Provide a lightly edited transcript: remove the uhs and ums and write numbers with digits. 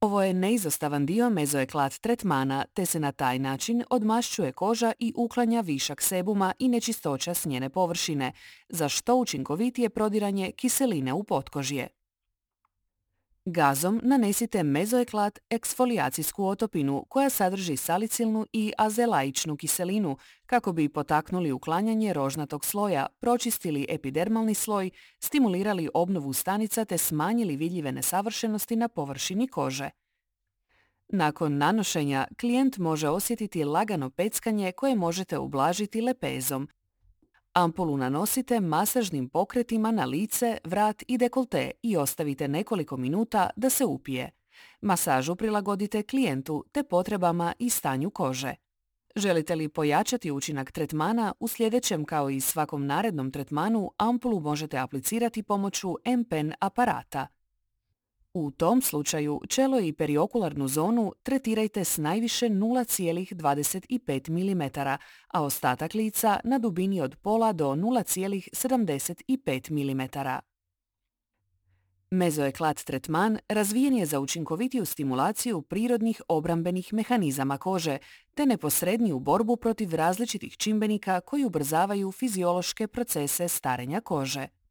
Ovo je neizostavan dio mezoeklat tretmana, te se na taj način odmašćuje koža i uklanja višak sebuma i nečistoća s njene površine, za što učinkovitije prodiranje kiseline u potkožje. Gazom nanesite mezoeklat eksfolijacijsku otopinu koja sadrži salicilnu i azelaičnu kiselinu kako bi potaknuli uklanjanje rožnatog sloja, pročistili epidermalni sloj, stimulirali obnovu stanica te smanjili vidljive nesavršenosti na površini kože. Nakon nanošenja, klijent može osjetiti lagano peckanje koje možete ublažiti lepezom. Ampulu nanosite masažnim pokretima na lice, vrat i dekolte i ostavite nekoliko minuta da se upije. Masažu prilagodite klijentu te potrebama i stanju kože. Želite li pojačati učinak tretmana, u sljedećem kao i svakom narednom tretmanu ampulu možete aplicirati pomoću M-Pen aparata. U tom slučaju čelo i periokularnu zonu tretirajte s najviše 0,25 mm, a ostatak lica na dubini od pola do 0,75 mm. Mezoeklat tretman razvijen je za učinkovitiju stimulaciju prirodnih obrambenih mehanizama kože te neposredniju borbu protiv različitih čimbenika koji ubrzavaju fiziološke procese starenja kože.